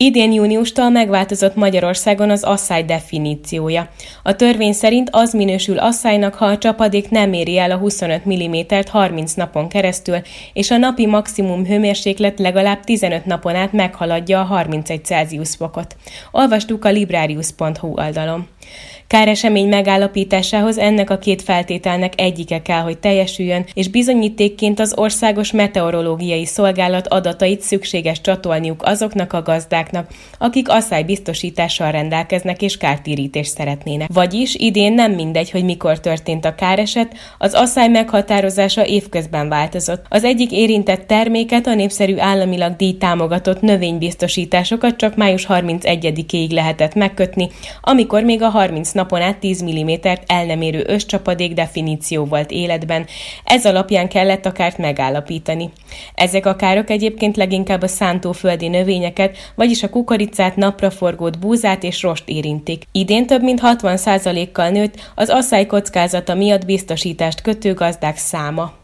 Idén júniustól megváltozott Magyarországon az asszály definíciója. A törvény szerint az minősül asszálynak, ha a csapadék nem éri el a 25 mm-t 30 napon keresztül, és a napi maximum hőmérséklet legalább 15 napon át meghaladja a 31 Celsius fokot. Olvastuk a librarius.hu oldalon. Káresemény megállapításához ennek a két feltételnek egyike kell, hogy teljesüljön, és bizonyítékként az Országos Meteorológiai Szolgálat adatait szükséges csatolniuk azoknak a gazdáknak, akik asszálybiztosítással rendelkeznek és kártérítést szeretnének. Vagyis idén nem mindegy, hogy mikor történt a káreset, az asszály meghatározása évközben változott. Az egyik érintett terméket, a népszerű államilag díjtámogatott növénybiztosításokat csak május 31-ig lehetett megkötni, amikor még a 30 napon át 10 mm-t el nem érő őscsapadék definíció volt életben, ez alapján kellett a kárt megállapítani. Ezek a károk egyébként leginkább a szántóföldi növényeket, vagyis a kukoricát, napraforgót, búzát és rost érintik. Idén több mint 60%-kal nőtt az asszály kockázata miatt biztosítást kötő gazdák száma.